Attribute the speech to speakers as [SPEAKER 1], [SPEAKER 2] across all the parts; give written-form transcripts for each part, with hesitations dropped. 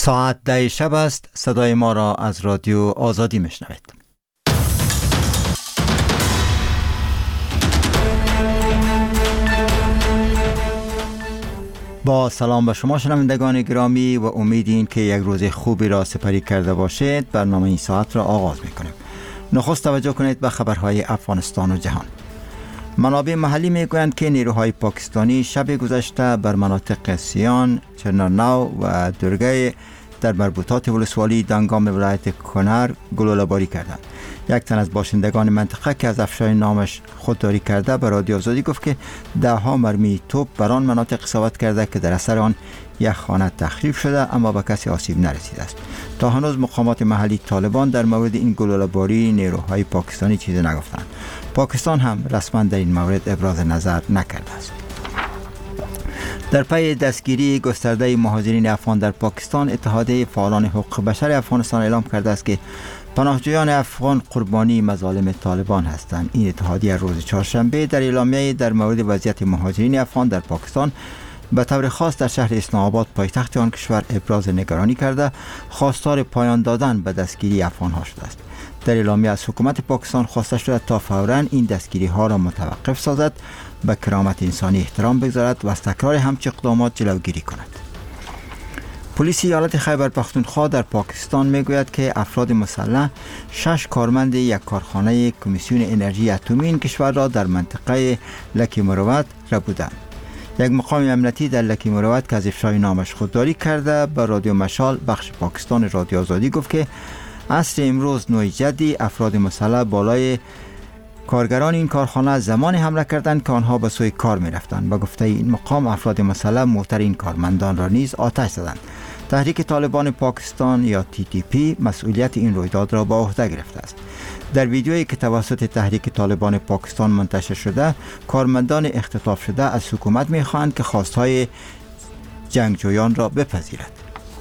[SPEAKER 1] ساعت 10 شب است. صدای ما را از رادیو آزادی میشنوید. با سلام به شما شنوندگان گرامی و امیدیم که یک روز خوبی را سپری کرده باشید. برنامه این ساعت را آغاز میکنیم. نخست توجه کنید به خبرهای افغانستان و جهان. منابع محلی میگویند که نیروهای پاکستانی شب گذشته بر مناطق سیان، چرنرنو و درگه در مربوطات ولسوالی دنگام ولایت کنر گلوله باری کردند. یک تن از باشندگان منطقه که از افشای نامش خودداری کرده به رادیو آزادی گفت که دهها مرمی توپ بر آن مناطق اصابت کرده که در اثر آن یک خانه تخریب شده، اما به کسی آسیب نرسیده است. تا هنوز مقامات محلی طالبان در مورد این گلوله باری نیروهای پاکستانی چیزی نگفتند. پاکستان هم رسما در این مورد ابراز نظر نکرده است. در پی دستگیری گسترده مهاجرین افغان در پاکستان، اتحادیه فعالان حقوق بشر افغانستان اعلام کرده است که پناهجویان افغان قربانی مظالم طالبان هستند. این اتحادیه روز چهارشنبه در اعلامیه در مورد وضعیت مهاجرین افغان در پاکستان به طور خاص در شهر اسلام آباد پایتخت آن کشور ابراز نگرانی کرده خواستار پایان دادن به دستگیری افغان‌ها شده است. در اعلامیه از حکومت پاکستان خواسته شده تا فوراً این دستگیری ها را متوقف سازد، به کرامت انسانی احترام بگذارد و از تکرار همچین اقدامات جلوگیری کند. پلیس ایالت خیبر پختونخوا در پاکستان میگوید که افراد مسلح 6 کارمند یک کارخانه کمیسیون انرژی اتمی این کشور را در منطقه لکی مروت ربودند. یک مقام امنیتی در لکی مروت که از افشای نامش خودداری کرده به رادیو مشال بخش پاکستان رادیو آزادی گفت که عصر امروز 9 جدی افراد مسلح بالای کارگران این کارخانه زمان حمله کردند که آنها به سوی کار می رفتند. با گفته این مقام افراد مسلح موتر این کارمندان را نیز آتش زدند. تحریک طالبان پاکستان یا TTP مسئولیت این رویداد را به عهده گرفته است. در ویدیویی که توسط تحریک طالبان پاکستان منتشر شده، کارمندان اختطاف شده از حکومت می خواهند که خواستهای جنگجویان را بپذیرد.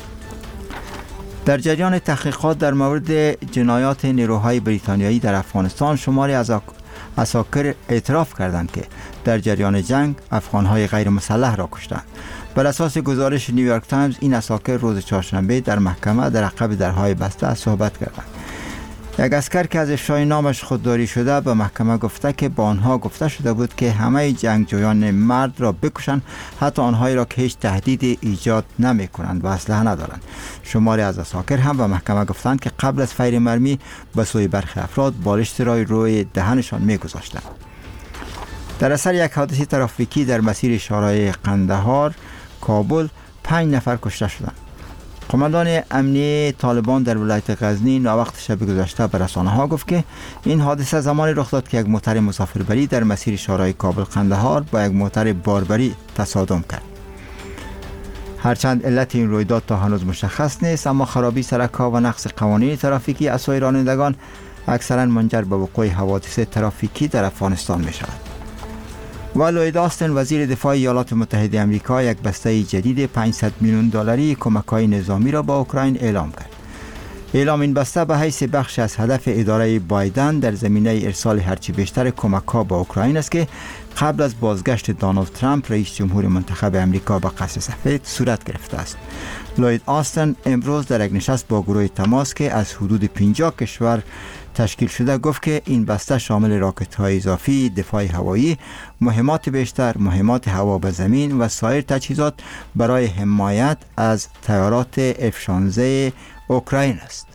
[SPEAKER 1] در جریان تحقیقات در مورد جنایات نیروهای بریتانیایی در افغانستان، شماری از عساکر اعتراف کردند که در جریان جنگ افغانهای غیر مسلح را کشتند. بر اساس گزارش نیویورک تایمز، این عساکر روز چهارشنبه در محکمه در عقب درهای بسته صحبت کردند. یک عسکر که از افشای نامش خودداری شده به محکمه گفته که با آنها گفته شده بود که همه جنگجویان مرد را بکشند، حتی آنهایی را که هیچ تهدید ایجاد نمی کنند و اسلحه ندارند. شماری از عساکر هم به محکمه گفتند که قبل از فیر مرمی به سوی برخی افراد بالشت را روی دهنشان می گذاشتند. در اثر یک حادثه ترافیکی در مسیر شارع قندهار کابل 5 نفر کشته شدند. قماندان امنی طالبان در ولایت غزنی وقت شب گذشته به رسانه‌ها گفت که این حادثه زمانی رخ داد که یک موتر مسافربری در مسیر شارع کابل قندهار با یک موتر باربری تصادم کرد. هرچند علت این رویداد تا هنوز مشخص نیست، اما خرابی سرک‌ها و نقض قوانین ترافیکی از سوی رانندگان اکثرا منجر به وقوع حوادث ترافیکی در افغانستان می شود. و لوید آستن وزیر دفاع ایالات متحده آمریکا یک بسته جدید 500 میلیون دلاری کمک‌های نظامی را به اوکراین اعلام کرد. اعلام این بسته به حیث بخش از هدف اداره بایدن در زمینه ارسال هرچی بیشتر کمک‌ها به اوکراین است که قبل از بازگشت دونالد ترامپ رئیس جمهور منتخب آمریکا به قصر سفید صورت گرفته است. لوید آستن امروز در یک نشست با گروه تماس که از حدود 50 کشور تشکیل شده گفت که این بسته شامل راکت‌های اضافی، دفاع هوایی، مهمات بیشتر، مهمات هوا به زمین و سایر تجهیزات برای حمایت از طیارات F-16 اوکراین است.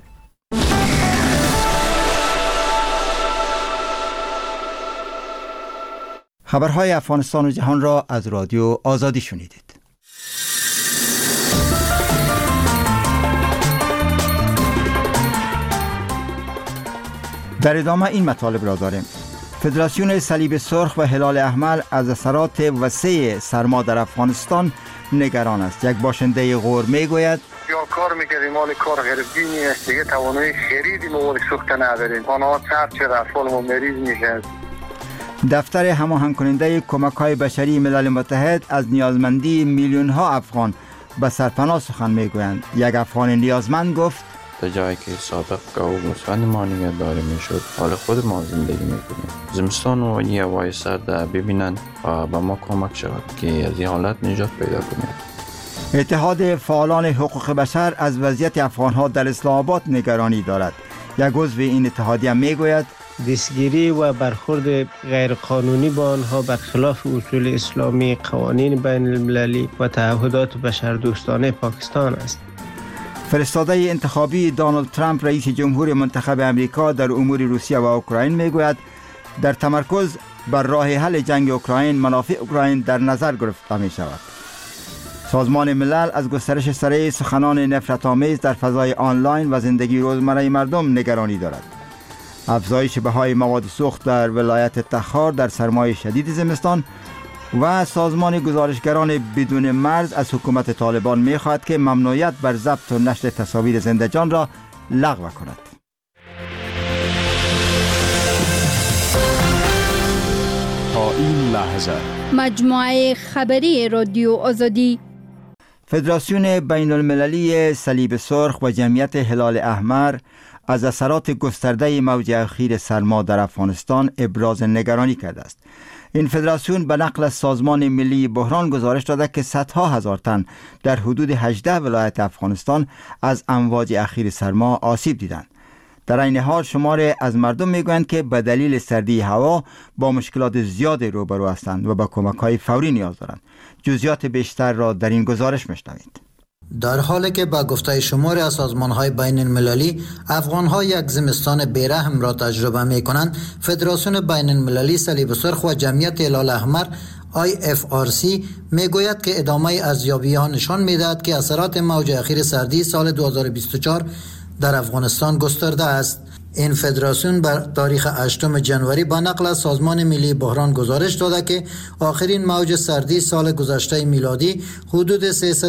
[SPEAKER 1] خبرهای افغانستان و جهان را از رادیو آزادی شنیدید. در ادامه این مطالب را داریم. فدراسیون صلیب سرخ و هلال احمر از اثرات وسیع سرما در افغانستان نگران است. یک باشنده غور میگوید
[SPEAKER 2] یا کار میکردیم مال کار غریبی است، دیگه توانایی خرید مواد سوخته نداریم، آنها چه رفال ما مریض میشن.
[SPEAKER 1] دفتر هماهنگ کننده کمک‌های بشری ملل متحد از نیازمندی میلیون‌ها افغان به سرپناه سخن میگویند. یک افغان نیازمند گفت
[SPEAKER 3] در جایی که سابق گوسفند ما نگهداری میشد، حال خود ما زندگی میکنیم. زمستان و این هوای سرد ببینن و به ما کمک شود که از این حالت نجات پیدا کنیم.
[SPEAKER 1] اتحاد فعالان حقوق بشر از وضعیت افغانها در اسلام آباد نگرانی دارد. یک عضو این اتحادیه میگوید
[SPEAKER 4] دستگیری و برخورد غیرقانونی با آنها برخلاف اصول اسلامی، قوانین بین المللی و تعهدات بشردوستانه پاکستان است.
[SPEAKER 1] فرستاده انتخابی دونالد ترامپ رئیس جمهور منتخب امریکا در امور روسیه و اوکراین میگوید در تمرکز بر راه حل جنگ اوکراین منافع اوکراین در نظر گرفته می شود. سازمان ملل از گسترش سریع سخنان نفرت‌آمیز در فضای آنلاین و زندگی روزمره مردم نگرانی دارد. افزایش بهای مواد سوخت در ولایت تخار در سرمای شدید زمستان و سازمان گزارشگران بدون مرز از حکومت طالبان می‌خواهد که ممنوعیت بر ضبط و نشر تصاویر زنده جان را لغو کند.
[SPEAKER 5] تا این لحظه
[SPEAKER 6] مجموعه خبری رادیو آزادی،
[SPEAKER 1] فدراسیون بین المللی صلیب سرخ و جمعیت هلال احمر از اثرات گسترده موج اخیر سرما در افغانستان ابراز نگرانی کرده است. این فدراسیون به نقل از سازمان ملی بحران گزارش داده که صدها هزار تن در حدود 18 ولایت افغانستان از امواج اخیر سرما آسیب دیدند. در این حال شماری از مردم میگویند که به دلیل سردی هوا با مشکلات زیاد روبرو هستند و به کمک‌های فوری نیاز دارند. جزئیات بیشتر را در این گزارش میشنوید.
[SPEAKER 7] در حالی که با گفته شماری از سازمان‌های بین المللی افغان‌ها یک زمستان بیرحم را تجربه می‌کنند، فدراسیون بین المللی صلیب سرخ و جمعیت هلال احمر IFRC میگوید که ادامه ارزیابی‌ها نشان می‌دهد که اثرات موج اخیر سردی سال 2024 در افغانستان گسترده است. این فدراسیون بر تاریخ 8 جنوری با نقل از سازمان ملی بحران گزارش داده که آخرین موج سردی سال گذشته میلادی حدود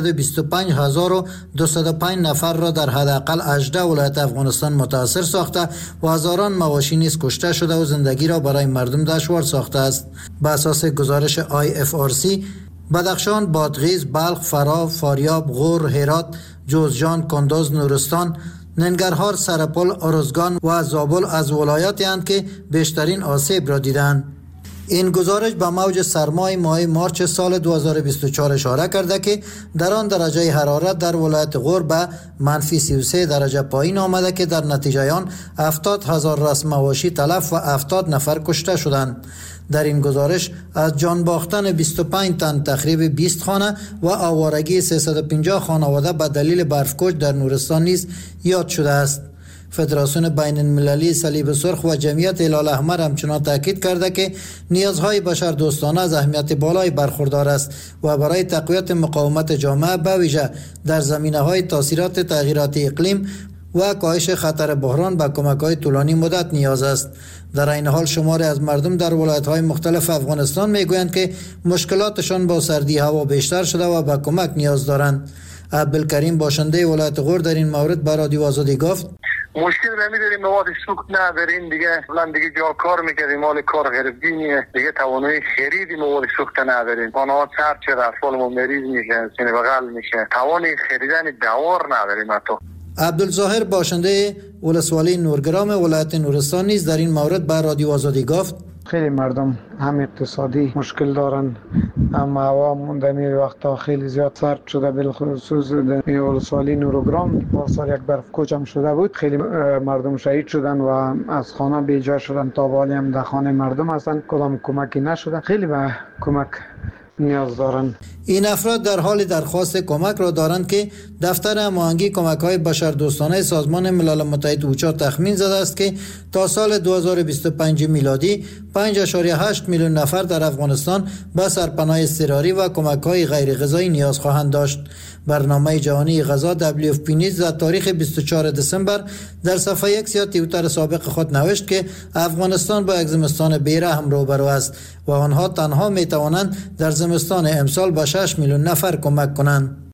[SPEAKER 7] 325,205 نفر را در حداقل 18 ولایت افغانستان متاثر ساخته و هزاران مواشی نیز کشته شده و زندگی را برای مردم دشوار ساخته است. بر اساس گزارش IFRC، بدخشان، بادغیس، بلخ، فراه، فاریاب، غور، هرات، جوزجان، کندوز، نورستان، ننگرهار، سرپل، ارزگان و زابل از ولایاتی اند که بیشترین آسیب را دیدند. این گزارش به موج سرمای ماه مارچ سال 2024 اشاره کرده که در آن درجه حرارت در ولایت غور به -33 درجه پایین آمده که در نتیجه آن 70,000 رأس مواشی تلف و 70 نفر کشته شدند. در این گزارش از جان باختن 25 تن، تخریب 20 خانه و آوارگی 350 خانواده به دلیل برفکوش در نورستان نیز یاد شده است. فدراسیون بین المللی صلیب سرخ و جمعیت هلال احمر همچنان تاکید کرده که نیازهای بشردوستانه از اهمیت بالای برخوردار است و برای تقویت مقاومت جامعه به ویژه در زمینه‌های تاثیرات تغییرات اقلیم و کاهش خطر بحران به کمک‌های طولانی مدت نیاز است. در این حال شماری از مردم در ولایت‌های مختلف افغانستان میگویند که مشکلاتشان با سردی هوا بیشتر شده و به کمک نیاز دارند. عبدالکریم باشنده ولایت غور در این مورد به رادیو آزادی گفت:
[SPEAKER 2] مشکل نمیداریم، مواد سوخت نداریم، دیگه جا کار میکردیم، مال کار غیربینیه، دیگه توانایی خرید مواد سوخت نداریم. آنها چرچ رفال و مریض میشن، سینه بغل میشن، توانی خریدن دوار نداریم. حتی
[SPEAKER 7] عبدالظاهر باشنده ولسوالی نورگرام ولایت نورستان نیز در این مورد به رادیو آزادی گفت:
[SPEAKER 8] خیلی مردم هم اقتصادی مشکل دارن، هم هوا موندنی وقتا خیلی زیاد سرد شده، بالخصوص در ولسوالی نورگرام پارسال یک برف کوچ هم شده بود، خیلی مردم شهید شدن و از خانه بیجا شدن، تا حالی هم در خانه مردم هستن، کدام کمکی نشده، خیلی به کمک نیاز دارند.
[SPEAKER 7] این افراد در حال درخواست کمک را دارند که دفتر هماهنگی کمک‌های بشردوستانه سازمان ملل متحد اوچا تخمین زده است که تا سال 2025 میلادی 5.8 میلیون نفر در افغانستان به سرپناه اضطراری و کمک‌های غیر غذایی نیاز خواهند داشت. برنامه جهانی غذا WFP نیز در تاریخ 24 دسامبر در صفحه X یا توییتر سابق خود نوشت که افغانستان با یک زمستان بیرحم روبرو است و آنها تنها می توانند در زمستان امسال به 6 میلیون نفر کمک کنند.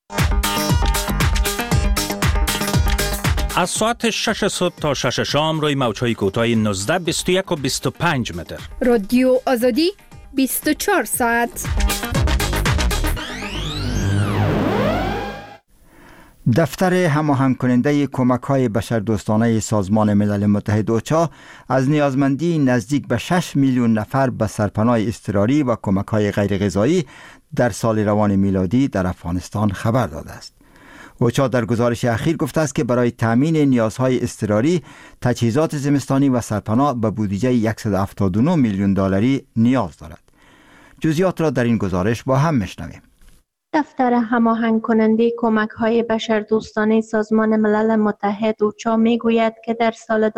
[SPEAKER 5] از ساعت 6 صبح تا 6 شام روی موج‌های کوتاه 19، 21 و 25 متر.
[SPEAKER 6] رادیو آزادی 24 ساعت.
[SPEAKER 1] دفتر هماهنگ کننده کمک‌های بشردوستانه سازمان ملل متحد اوچا از نیازمندی نزدیک به 6 میلیون نفر به سرپناه اضطراری و کمک‌های غیرغذایی در سال روان میلادی در افغانستان خبر داده است. اوچا در گزارش اخیر گفته است که برای تامین نیازهای اضطراری، تجهیزات زمستانی و سرپناه به بودجه 179 میلیون دلاری نیاز دارد. جزئیات را در این گزارش با هم میشنویم.
[SPEAKER 9] دفتر هماهنگ کننده کمک‌های بشردوستانه سازمان ملل متحد اوچا میگوید که در سال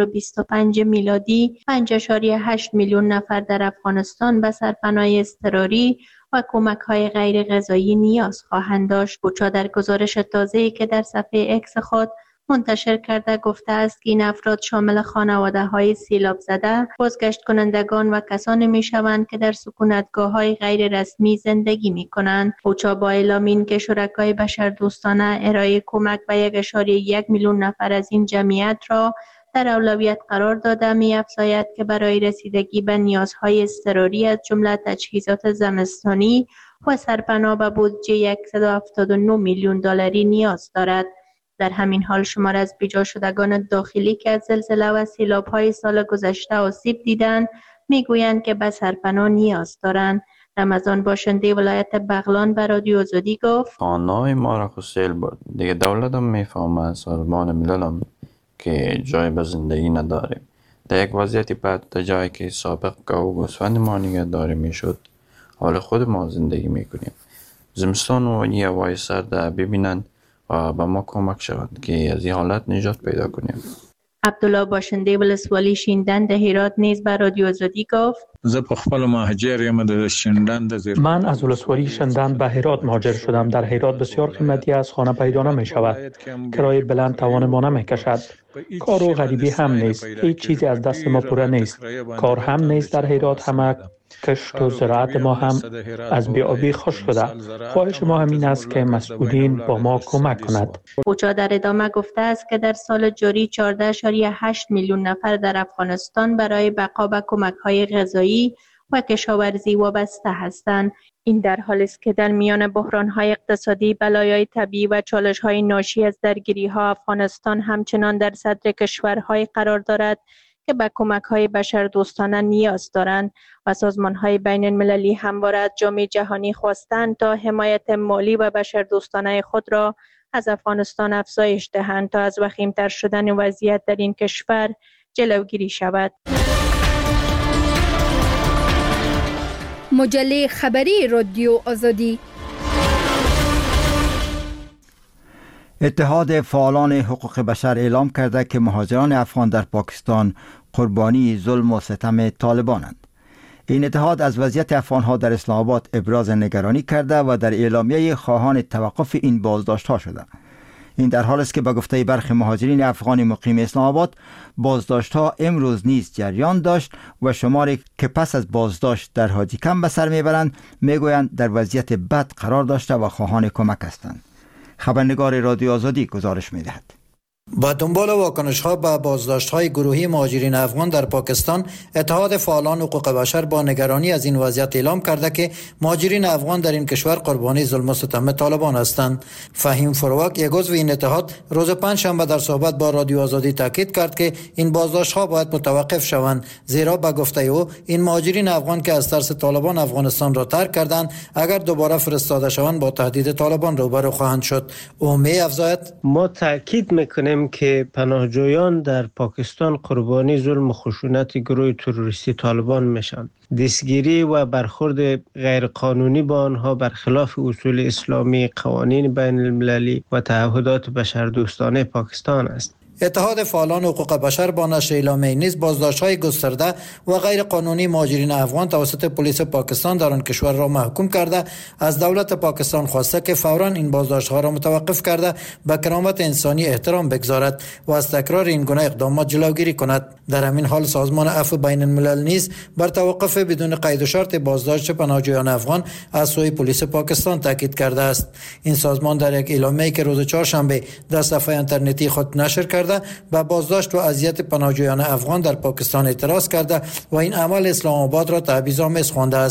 [SPEAKER 9] 2025 میلادی 5.8 میلیون نفر در افغانستان به سرپناه اضطراری و کمک‌های غیر غذایی نیاز خواهند داشت. اوچا در گزارش تازه‌ای که در صفحه اکس خود منتشر کرده گفته است که این افراد شامل خانواده‌های سیلاب زده، بازگشت کنندگان و کسانی می‌شوند که در سکونتگاه‌های غیر رسمی زندگی می‌کنند. اوچا با اعلام این که شرکای بشردوستانه ارائه کمک به 1.1 میلیون نفر از این جمعیت را در اولویت قرار داده، می‌افزاید که برای رسیدگی به نیازهای اضطراری از جمله تجهیزات زمستانی و سرپناه به بودجه 179 میلیون دلاری نیاز دارد. در همین حال شمار از بیجا شدگان داخلی که از زلزله و سیلاب‌های سال گذشته آسیب دیدند میگویند که به سرپناه نیاز دارند. رمضان باشنده ولایت بغلان به رادیو آزادی گفت
[SPEAKER 3] خانه‌های ما را سیل برد. دیگه دولت هم میفهمه، سازمان ملل هم که جای به زندگی نداریم. در یک وضعیتی بعد در جایی که سابق گاو و گوسفند ما نگهداری میشد، حال خود ما زندگی میکنیم. زمستان و یه هوای سرد ببینند و به ما کمک شود که از این حالت نجات پیدا کنیم.
[SPEAKER 9] عبدالله باشنده ولسوالی شیندن در هرات نیز به رادیو آزادی گفت
[SPEAKER 10] زه په خپل مهاجر یم د شیندن د زیر.
[SPEAKER 11] من از ولسوالی شیندن به هرات مهاجر شدم. در هرات بسیار قیمتی از خانه پیدا نمی شود. کرایه بلند توان ما نمی کشد. کار و غریبی هم نیست. هیچ چیزی از دست ما پوره نیست. کار هم نیست در هرات. همه کشت و زراعت ما هم از بی‌آبی خشک شده. خواهش ما همین است که مسئولین با ما کمک کند.
[SPEAKER 9] اوچا در ادامه گفته است که در سال جاری 14.8 میلیون نفر در افغانستان برای بقا به کمک‌های غذایی و کشاورزی وابسته هستند. این در حالی است که در میان بحران‌های اقتصادی، بلایای طبیعی و چالش‌های ناشی از درگیری‌ها، افغانستان همچنان در صدر کشورهای قرار دارد که به کمک‌های بشردوستانه نیاز دارند و سازمان‌های بین‌المللی همواره از جامعه جهانی خواستند تا حمایت مالی و بشردوستانه خود را از افغانستان افزایش دهند تا از وخیم‌تر شدن وضعیت در این کشور جلوگیری شود.
[SPEAKER 6] مجله خبری رادیو آزادی.
[SPEAKER 1] اتحاد فعالان حقوق بشر اعلام کرده که مهاجران افغان در پاکستان قربانی ظلم و ستم طالبانند. این اتحاد از وضعیت افغانها در اسلام آباد ابراز نگرانی کرده و در اعلامیه خواهان توقف این بازداشت‌ها شده. این در حالی است که به گفته برخی مهاجرین افغان مقیم اسلام آباد، بازداشت‌ها امروز نیز جریان داشت و شماری که پس از بازداشت در حاجی کم به سر میبرند میگویند در وضعیت بد قرار داشته و خواهان کمک هستند. خبرنگار رادیو آزادی گزارش می‌دهد.
[SPEAKER 7] با دنبال واکنش‌ها به بازداشت‌های گروهی مهاجرین افغان در پاکستان، اتحاد فعالان حقوق بشر با نگرانی از این وضعیت اعلام کرده که مهاجرین افغان در این کشور قربانی ظلم و ستم طالبان هستند. فهیم فروک، یک عضو این اتحاد، روز پنجشنبه در صحبت با رادیو آزادی تاکید کرد که این بازداشت‌ها باید متوقف شوند، زیرا به گفته او این مهاجرین افغان که از ترس طالبان افغانستان را ترک کردند، اگر دوباره فرستاده شوند با تهدید طالبان روبرو خواهند شد. او می‌افزاید:
[SPEAKER 4] ما تاکید میکنیم که پناهجویان در پاکستان قربانی ظلم و خشونت گروه تروریستی طالبان میشن. دستگیری و برخورد غیرقانونی با آنها برخلاف اصول اسلامی، قوانین بین المللی و تعهدات بشردوستانه پاکستان است.
[SPEAKER 7] اتحاد فعالان حقوق بشر با نشر اعلامیه نیز بازداشت‌های گسترده و غیر قانونی مهاجرین افغان توسط پلیس پاکستان در آن کشور را محکوم کرده، از دولت پاکستان خواسته که فوراً این بازداشت‌ها را متوقف کرده به کرامت انسانی احترام بگذارد و از تکرار این گونه اقدامات جلوگیری کند. در همین حال سازمان عفو بین الملل نیز بر توقف بدون قید و شرط بازداشت پناهجویان افغان از سوی پلیس پاکستان تاکید کرده است. این سازمان در یک اعلامیه‌ای که روز چهارشنبه در صفحه اینترنتی خود نشر کرده به بازداشت و اذیت پناهجویان افغان در پاکستان اعتراض کرده و این عمل اسلام آباد را تبعیض‌آمیز خوانده است.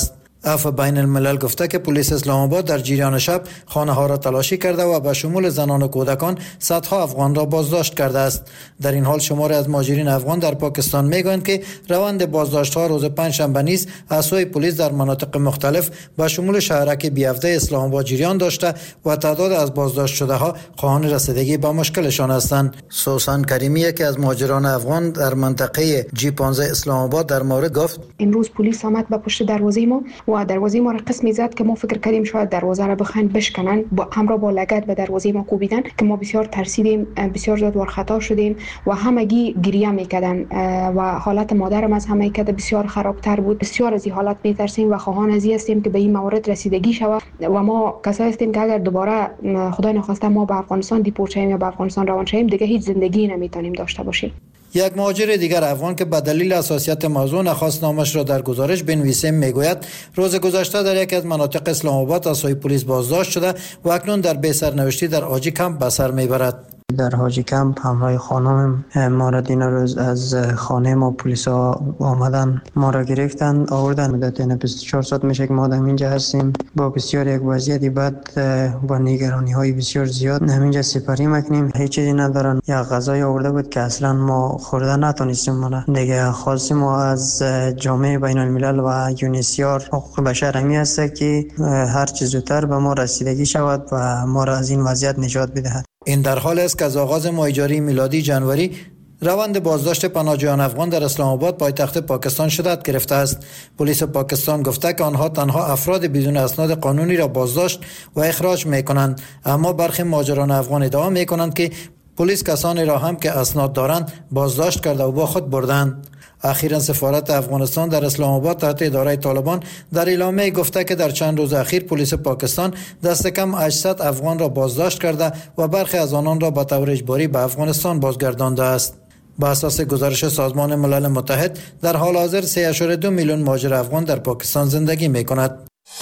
[SPEAKER 7] عفو بین الملل گفته که پلیس اسلام آباد در جریان شب خانه ها را تلاشی کرده و به شمول زنان و کودکان صدها افغان را بازداشت کرده است. در این حال شماری از مهاجرین افغان در پاکستان میگویند که روند بازداشت ها روز پنجشنبه نیز از سوی پلیس در مناطق مختلف به شمول شهرک بیافته اسلام آباد جریان داشته و تعداد از بازداشت شده ها خواهان رسیدگی به مشکلشان هستند. سوسن کریمی که از مهاجران افغان در منطقه جی 15 اسلام آباد در مورد گفت:
[SPEAKER 12] امروز پلیس آمد به پشت دروازه ما و دروازه ما را قسمی زد که ما فکر کردیم شاید دروازه را بخواین بشکنن، همراه با لگد به دروازه ما کوبیدن که ما بسیار ترسیدیم، بسیار زیاد ورخطا شدیم و همگی گریه میکردن و حالت مادرم از همه کده بسیار خرابتر بود. بسیار از این حالت میترسیم و خواهان از این هستیم که به این مورد رسیدگی شود و ما کسایی هستیم که اگر دوباره خدای نخواسته ما به افغانستان دیپورت شویم یا به افغانستان روان شویم دیگه هیچ زندگی نمیتونیم داشته باشیم.
[SPEAKER 7] یک مهاجر دیگر افغان که به دلیل حساسیت موضوع نخواست نامش را در گزارش بنویسیم میگوید روز گذشته در یکی از مناطق اسلام آباد از سوی پلیس بازداشت شده و اکنون در بی سرنوشتی در حاجی کمپ به سر میبرد.
[SPEAKER 13] در حاجی کمپ همراه خانم ما را این روز از خانه ما پلیس ها آمدن ما را گرفتن آوردن. مدت 24 ساعت میشه که ما در اینجا هستیم با بسیار یک وضعیتی بد با نگرانی های بسیار زیاد همینجا سپری میکنیم. هیچ چیزی ندارن. یا غذای آورده بود که اصلا ما خورده نتونستیم. ما دیگه خواستیم ما از جامعه بین الملل و یونیسیار حقوق بشر همی هست که هر چیز زودتر به ما رسیدگی شود و ما را از این وضعیت نجات بدهد.
[SPEAKER 7] این در حال است که از آغاز ماهیجاری میلادی جنوری روند بازداشت پناهجویان افغان در اسلام آباد پایتخت پاکستان شدت گرفته است. پلیس پاکستان گفته که آنها تنها افراد بدون اسناد قانونی را بازداشت و اخراج میکنند، اما برخی مهاجران افغان ادعا میکنند که پلیس کسانی را هم که اسناد دارند بازداشت کرده و با خود بردند. اخیراً سفارت افغانستان در اسلام آباد تحت اداره طالبان در اعلامیه گفته که در چند روز اخیر پلیس پاکستان دست کم 800 افغان را بازداشت کرده و برخی از آنان را به طور اجباری به افغانستان بازگردانده است. با اساس گزارش سازمان ملل متحد در حال حاضر 3.2 میلیون مهاجر افغان در پاکستان زندگی می‌کند.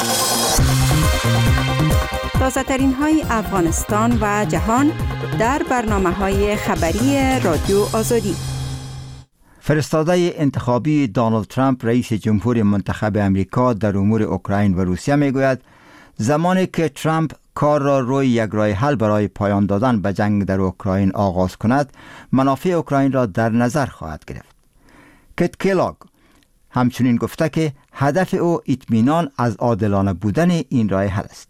[SPEAKER 14] تازه‌ترین های افغانستان و جهان در برنامه‌های خبری رادیو آزادی.
[SPEAKER 1] فرستاده انتخابی دونالد ترامپ رئیس جمهور منتخب امریکا در امور اوکراین و روسیه میگوید زمانی که ترامپ کار را روی یک راه حل برای پایان دادن به جنگ در اوکراین آغاز کند، منافع اوکراین را در نظر خواهد گرفت. کیت کلاگ همچنین گفته که هدف او اطمینان از عادلانه بودن این راه حل است.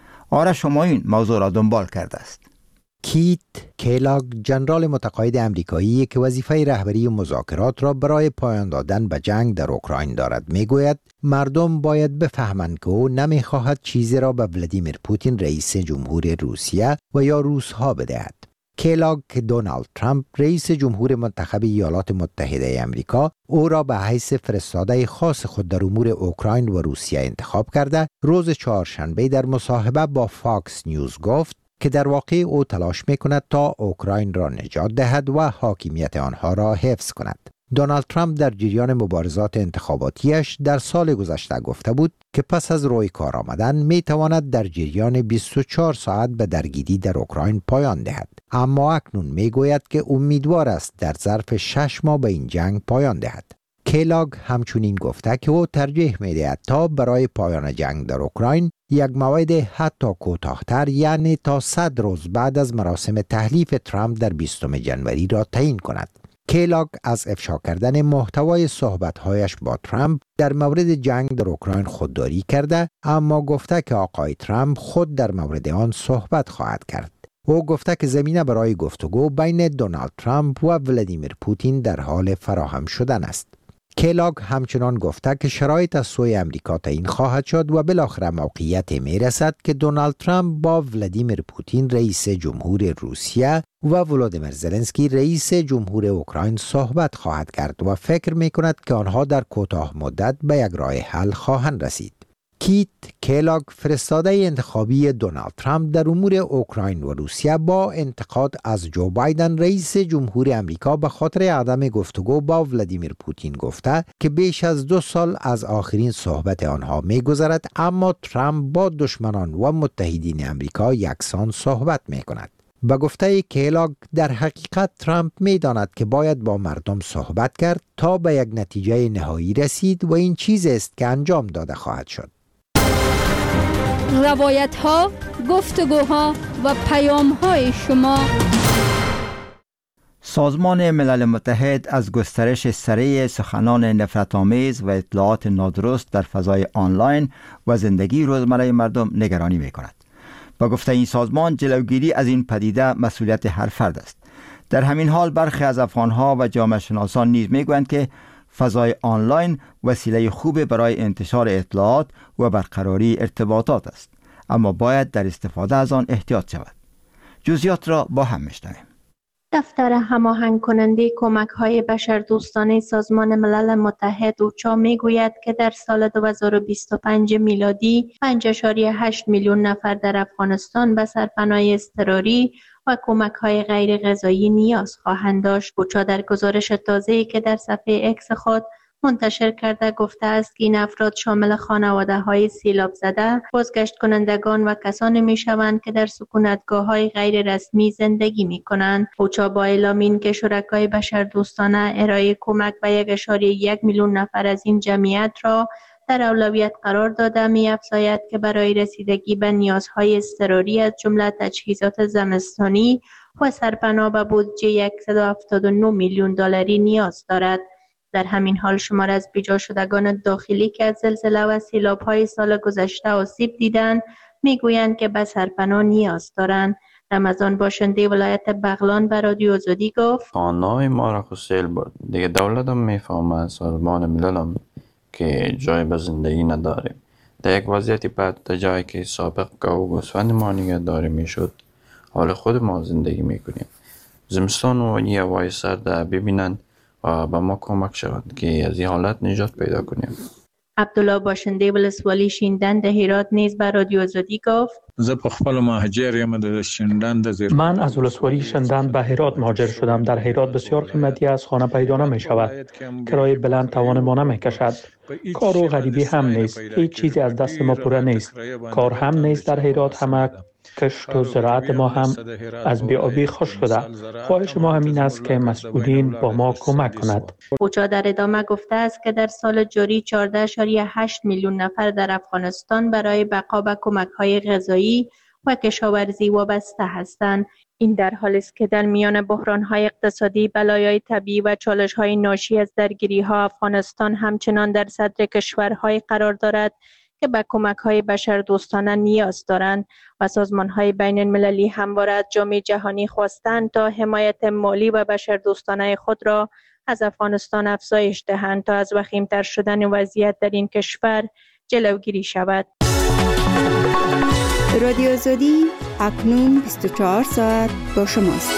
[SPEAKER 1] آرش همایون موضوع را دنبال کرده است.
[SPEAKER 15] کیت کلاگ جنرال متقاعد آمریکایی که وظیفه رهبری مذاکرات را برای پایان دادن به جنگ در اوکراین دارد میگوید مردم باید بفهمند که او نمیخواهد چیزی را به ولادیمیر پوتین رئیس جمهور روسیه و یا روس‌ها بدهد. کلاگ که دونالد ترامپ رئیس جمهور منتخب ایالات متحده آمریکا او را به حیث فرستاده خاص خود در امور اوکراین و روسیه انتخاب کرده، روز چهارشنبه در مصاحبه با فاکس نیوز گفت که در واقع او تلاش میکند تا اوکراین را نجات دهد و حاکمیت آنها را حفظ کند. دونالد ترامپ در جریان مبارزات انتخاباتیش در سال گذشته گفته بود که پس از روی کار آمدن میتواند در جریان 24 ساعت به درگیری در اوکراین پایان دهد، اما اکنون میگوید که امیدوار است در ظرف 6 ماه به این جنگ پایان دهد. کلاگ همچنین گفته که او ترجیح می‌دهد تا برای پایان جنگ در اوکراین یک موعد حتی کوتاه‌تر، یعنی تا 100 روز بعد از مراسم تحلیف ترامپ در 20 جنوری را تعیین کند. کلاگ از افشا کردن محتوای صحبت‌هایش با ترامپ در مورد جنگ در اوکراین خودداری کرده، اما گفته که آقای ترامپ خود در مورد آن صحبت خواهد کرد. او گفته که زمینه برای گفتگو بین دونالد ترامپ و ولادیمیر پوتین در حال فراهم شدن است. کلاگ همچنان گفته که شرایط از سوی امریکا تعیین خواهد شد و بالاخره موقعیت می رسد که دونالد ترامپ با ولادیمیر پوتین رئیس جمهور روسیه و ولودیمیر زلنسکی رئیس جمهور اوکراین صحبت خواهد کرد و فکر می کند که آنها در کوتاه مدت به یک راه حل خواهند رسید. کیت کلاگ فرستاده انتخابی دونالد ترامپ در امور اوکراین و روسیه با انتقاد از جو بایدن رئیس جمهور امریکا به خاطر عدم گفتگو با ولادیمیر پوتین گفته که بیش از 2 سال از آخرین صحبت آنها می‌گذرد، اما ترامپ با دشمنان و متحدین امریکا یکسان صحبت می‌کند. با گفته کلاگ در حقیقت ترامپ می‌داند که باید با مردم صحبت کرد تا به یک نتیجه نهایی رسید و این چیز است که انجام داده خواهد شد.
[SPEAKER 6] روایت ها، گفتگوها و پیام های شما.
[SPEAKER 1] سازمان ملل متحد از گسترش سریع سخنان نفرت‌آمیز و اطلاعات نادرست در فضای آنلاین و زندگی روزمره مردم نگرانی می‌کند. با گفته این سازمان، جلوگیری از این پدیده مسئولیت هر فرد است. در همین حال برخی از افغان‌ها و جامعه شناسان نیز می‌گویند که فضای آنلاین وسیله خوب برای انتشار اطلاعات و برقراری ارتباطات است، اما باید در استفاده از آن احتیاط شود. جزئیات را با هم می‌شنویم.
[SPEAKER 9] دفتر هماهنگ کننده کمک های بشردوستانه سازمان ملل متحد اوچا می گوید که در سال 2025 میلادی 5.8 میلیون نفر در افغانستان به سرپناه اضطراری و کمک های غیر غذایی نیاز خواهند داشت. اوچا در گزارش تازه‌ای که در صفحه اکس خود منتشر کرده گفته است که این افراد شامل خانواده های سیلاب زده، بازگشت کنندگان و کسانی می شوند که در سکونتگاه های غیر رسمی زندگی می کنند. اوچا با اعلام این که شرکای بشردوستانه ارائه کمک به 1.1 میلیون نفر از این جمعیت را در اولویت قرار داده، می افزاید که برای رسیدگی به نیازهای اضطراری از جمله تجهیزات زمستانی و سرپناه به بودجه 179 میلیون دلاری نیاز دارد. در همین حال شمار از بیجا شدگان داخلی که از زلزله و سیلاب‌های سال گذشته آسیب دیدند میگویند که به سرپناه نیاز دارند. رمضان باشنده ولایت بغلان به رادیو آزادی گفت
[SPEAKER 3] خانه‌های ما را سیل برد. دیگه دولت هم میفهمه، سازمان ملل هم که جای به زندگی نداریم. در یک وضعیتی بعد جایی که سابق گاو و گوسفند ما نگهداری میشد، حال خود ما زندگی میکنیم. زمستان و یه هوای سرد ببینند و به ما کمک شود که از این حالت نجات پیدا کنیم.
[SPEAKER 9] عبدالله باشنده ولسوالی شیندن در هرات نیز به رادیو آزادی گفت
[SPEAKER 10] زه په خپل مهاجر یم د شیندن د زیر.
[SPEAKER 11] من از ولسوالی شیندن به هرات مهاجر شدم. در هرات بسیار قیمتی از خانه پیدا نمی شود. کرایه بلند توان ما نمی کشد. کار و غریبی هم نیست. هیچ چیزی از دست ما پوره نیست. کار هم نیست در هرات. همه کشت و زراعت ما هم از بی‌آبی خشک شده. خواهش ما همین است که مسئولین با ما کمک کند.
[SPEAKER 9] اوچا در ادامه گفته است که در سال جاری 14.8 میلیون نفر در افغانستان برای بقا به کمک‌های غذایی و کشاورزی وابسته هستند. این در حالی است که در میان بحران‌های اقتصادی، بلایای طبیعی و چالش‌های ناشی از درگیری‌ها، افغانستان همچنان در صدر کشورهای قرار دارد که به کمک‌های بشردوستانه نیاز دارند و سازمان‌های بین‌المللی همواره از جامعه جهانی خواستند تا حمایت مالی و بشردوستانه خود را از افغانستان افزایش دهند تا از وخیم‌تر شدن وضعیت در این کشور جلوگیری شود.
[SPEAKER 14] رادیو آزادی اکنون 24 ساعت با شماست.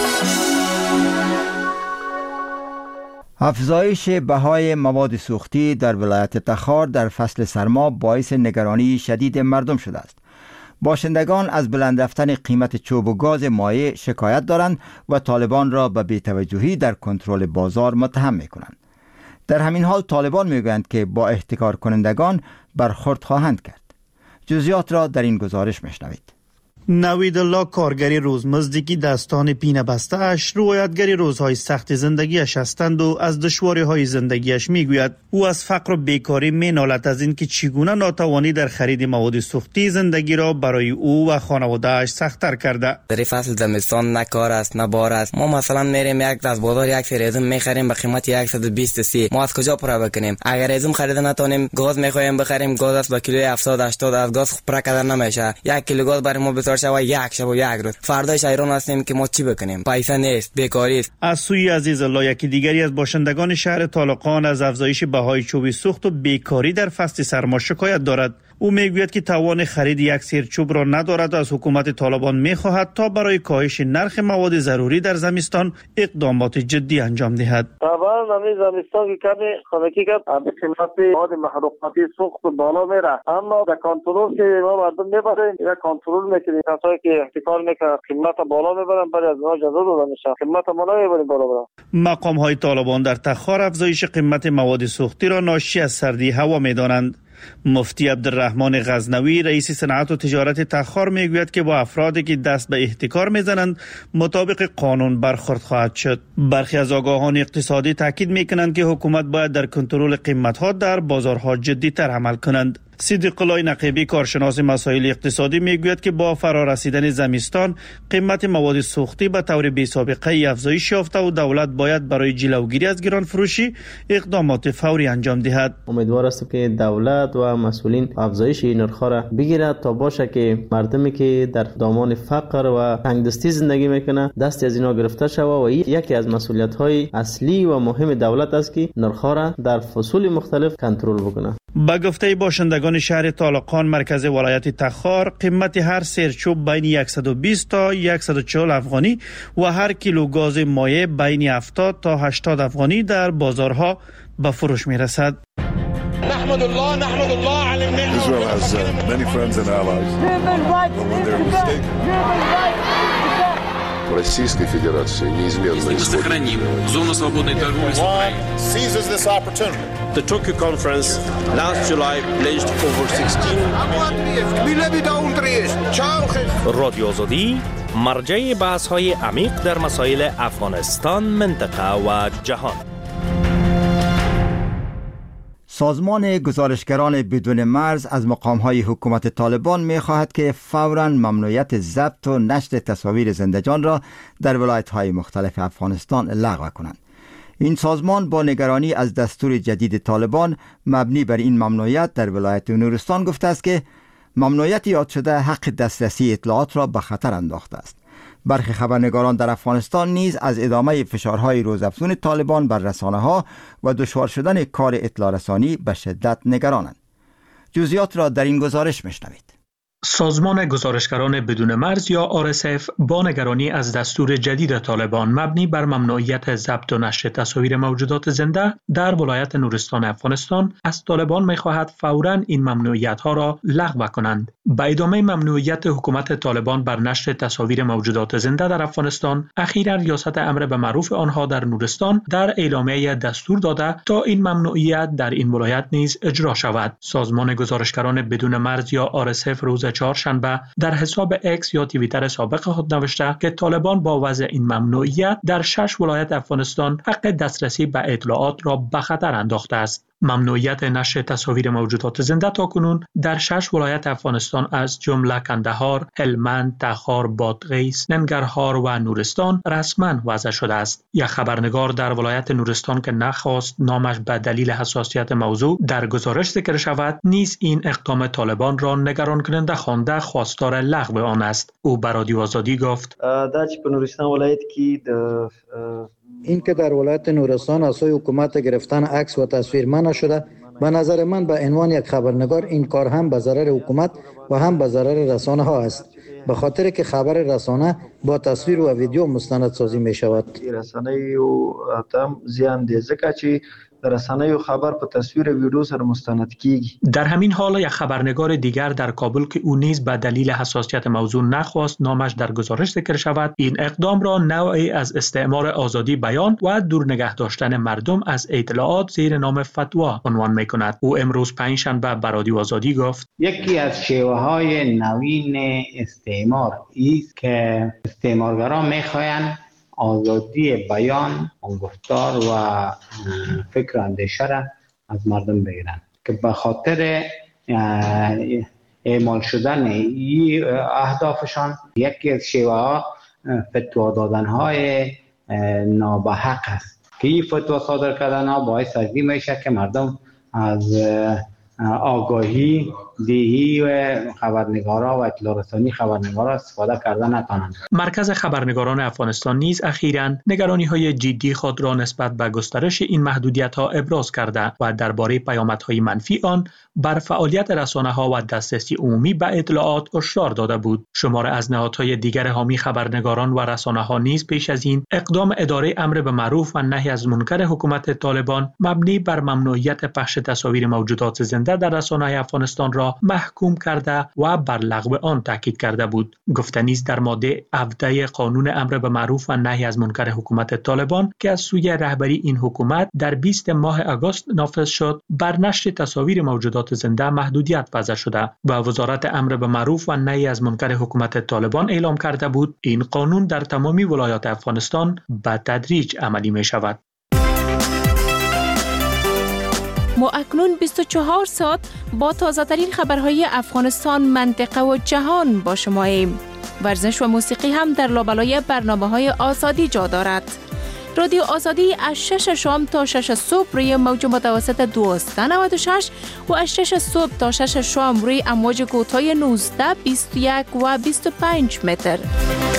[SPEAKER 1] افزایش بهای مواد سوختی در ولایت تخار در فصل سرما باعث نگرانی شدید مردم شده است. باشندگان از بلند رفتن قیمت چوب و گاز مایع شکایت دارند و طالبان را به بی‌توجهی در کنترل بازار متهم می‌کنند. در همین حال طالبان می‌گویند که با احتکار کنندگان برخورد خواهند کرد. جزئیات را در این گزارش میشنوید.
[SPEAKER 16] نوید الله کارگری روزمزدی که دستان پینه بسته اش روایتگری روزهای سخت زندگیش هستند و از دشواری‌های زندگیش میگوید. او از فقر و بیکاری مینالد از این که چگونه ناتوانی در خرید مواد سوختی زندگی را برای او و خانواده‌اش سخت‌تر کرده.
[SPEAKER 17] در فصل زمستان نه کار است نه بار است. ما مثلا میریم از بازار یک سری ازم میخریم به قیمت 123. ما از کجا پره بکنیم؟ اگر ازم خرید نتونیم گاز میخوایم بخریم، گاز است با کیلوی 70 80. از گاز پره کردن نمیشه. 1 کیلو گاز برای ما بسیار شب یک شب و یک روز. فرداش ایران هستیم که ما چی بکنیم؟ پیسه نیست، بیکاری است.
[SPEAKER 16] از سوی عزیز الله یکی دیگری از باشندگان شهر طالقان از افزایش بهای چوب سوخت و بیکاری در فصل سرما شکایت دارد. او میگوید که توان خرید یک سیر چوب را ندارد و از حکومت طالبان میخواهد تا برای کاهش نرخ مواد ضروری در زمستان اقدامات جدی انجام دهد.
[SPEAKER 2] طبعا همین زمستان که کمی خنکی کرد، همین قیمت مواد محروقاتی سوخت بالا میره، اما در کنترل که ما مردم میبریم، یا کنترل میکنیم. کسایی که احتکار میکنن قیمت بالا میبرن، برای از اونها جزا داده میشه. قیمت ما نمیبریم بالا برن.
[SPEAKER 16] مقام های طالبان در تخار افزایش قیمت مواد سوختی را ناشی از سردی هوا میدانند. مفتی عبدالرحمن غزنوی رئیس صنعت و تجارت تخار میگوید که با افرادی که دست به احتکار میزنند مطابق قانون برخورد خواهد شد. برخی از آگاهان اقتصادی تاکید میکنند که حکومت باید در کنترل قیمت‌ها در بازارها جدی‌تر عمل کنند. صدیق الله نقیبی کارشناس مسائل اقتصادی میگوید که با فرارسیدن زمستان قیمت مواد سوختی به طور بی سابقه افزایش یافته و دولت باید برای جلوگیری از گران فروشی اقدامات فوری انجام دهد.
[SPEAKER 18] امیدوار است که دولت و مسئولین افزایش این نرخ را بگیرد تا باشه که مردمی که در دامان فقر و تنگدستی زندگی میکنه دستی از اینا گرفته شود و یکی از مسئولیت‌های اصلی و مهم دولت است که نرخ را در فصول مختلف کنترل بکنه.
[SPEAKER 16] با گفته باشندگان شهر طالقان مرکز ولایت تخار قیمت هر سیرچوب بین 120 تا 140 افغانی و هر کیلو گاز مایع بین 70 تا 80 افغانی در بازارها به فروش میرسد.
[SPEAKER 19] نحمد الله على النعمة. Israel has many friends and allies. But when they're mistaken. Российской Федерации неизменно
[SPEAKER 20] сохраним зону свободной торговли с Украиной.
[SPEAKER 19] Seizes this opportunity.
[SPEAKER 21] The Tokyo conference last July pledged over 16
[SPEAKER 5] رادیو آزادی مرجع بحث‌های عمیق در مسائل افغانستان، منطقه و جهان.
[SPEAKER 1] سازمان گزارشگران بدون مرز از مقام‌های حکومت طالبان می‌خواهد که فوراً ممنوعیت ضبط و نشر تصاویر زندگان را در ولایت‌های مختلف افغانستان لغو کنند. این سازمان با نگرانی از دستور جدید طالبان مبنی بر این ممنوعیت در ولایت نورستان گفته است که ممنوعیت یاد شده حق دسترسی اطلاعات را به خطر انداخته است. برخی خبرنگاران در افغانستان نیز از ادامه فشارهای روزافزون طالبان بر رسانه‌ها و دشوار شدن کار اطلاع رسانی به شدت نگرانند. جزئیات را در این گزارش میشنوید.
[SPEAKER 11] سازمان گزارشگران بدون مرز یا RSF با نگرانی از دستور جدید طالبان مبنی بر ممنوعیت ضبط و نشر تصاویر موجودات زنده در ولایت نورستان افغانستان از طالبان می‌خواهد فوراً این ممنوعیت‌ها را لغو کنند. با ادامه ممنوعیت حکومت طالبان بر نشر تصاویر موجودات زنده در افغانستان، اخیراً ریاست امر به معروف آنها در نورستان در اعلامیه دستور داده تا این ممنوعیت در این ولایت نیز اجرا شود. سازمان گزارشگران بدون مرز یا RSF روز چهارشنبه در حساب اکس یا توییتر سابق خود نوشته که طالبان با وضع این ممنوعیت در 6 ولایت افغانستان حق دسترسی به اطلاعات را به خطر انداخته است. ممنوعیت نشر تصاویر موجودات زنده تاکنون در 6 ولایت افغانستان از جمله کندهار، هلمند، تخار، بادغیس، ننگرهار و نورستان رسما وضع شده است. یک خبرنگار در ولایت نورستان که نخواست نامش به دلیل حساسیت موضوع در گزارش ذکر شود، نیز این اقدام طالبان را نگران کننده خوانده خواستار لغو آن است. او به رادیو آزادی گفت:
[SPEAKER 22] در نورستان ولایت کی این که در ولایت نورستان از سوی حکومت گرفتن عکس و تصویر منع شده، به نظر من به عنوان یک خبرنگار این کار هم به ضرر حکومت و هم به ضرر رسانه ها است، به خاطر که خبر رسانه با تصویر و ویدیو مستند سازی می شود. رسانه و تم زیان دی زکه چې رسانه و خبر په تصویر ویدیو سره مستند کیږي.
[SPEAKER 11] در همین حال یک خبرنگار دیگر در کابل که او نیز به دلیل حساسیت موضوع نخواست نامش در گزارش ذکر شود، این اقدام را نوعی از استعمار آزادی بیان و دور نگه داشتن مردم از اطلاعات زیر نام فتوا عنوان می کند. او امروز پنجشنبه به رادیو آزادی گفت:
[SPEAKER 23] یکی از شیوه‌های نوین استعمار است که استعمارگران می‌خواهند آزادی بیان، گفتار و فکر و اندیشه را از مردم بگیرند که به خاطر اعمال شدن این اهدافشان یکی از شیوه ها فتوا دادن های نابحق است که این فتوا صادر کردن ها باعث از این میشه که مردم از آگاهی دیهی و خبرنگارا و اطلاع رسانی خبرنگارا استفاده کردن نتوانند.
[SPEAKER 11] مرکز خبرنگاران افغانستان نیز اخیراً نگرانی‌های جدی خود را نسبت به گسترش این محدودیت‌ها ابراز کرده و درباره پیامدهای منفی آن بر فعالیت رسانه‌ها و دسترسی عمومی به اطلاعات هشدار داده بود. شمار از نهادهای دیگر حامی خبرنگاران و رسانه‌ها نیز پیش از این اقدام اداره امر به معروف و نهی از منکر حکومت طالبان مبنی بر ممنوعیت پخش تصاویر موجودات زنده در رسانه‌های افغانستان را محکوم کرده و بر لغو آن تاکید کرده بود. گفته نیز در ماده 17 قانون امر به معروف و نهی از منکر حکومت طالبان که از سوی رهبری این حکومت در 20 ماه آگوست نافذ شد، بر نشر تصاویر موجودات زنده محدودیت وضع شده و وزارت امر به معروف و نهی از منکر حکومت طالبان اعلام کرده بود این قانون در تمامی ولایات افغانستان به تدریج عملی می شود.
[SPEAKER 4] ما اکنون 24 ساعت با تازه ترین خبرهای افغانستان، منطقه و جهان با شماییم. ورزش و موسیقی هم در لابلای برنامه‌های آزادی جا دارد. رادیو آزادی از 6 شام تا 6 صبح روی موج متوسط 1296 و از 6 صبح تا 6 شام روی امواج کوتاه 19، 21 و 25 متر.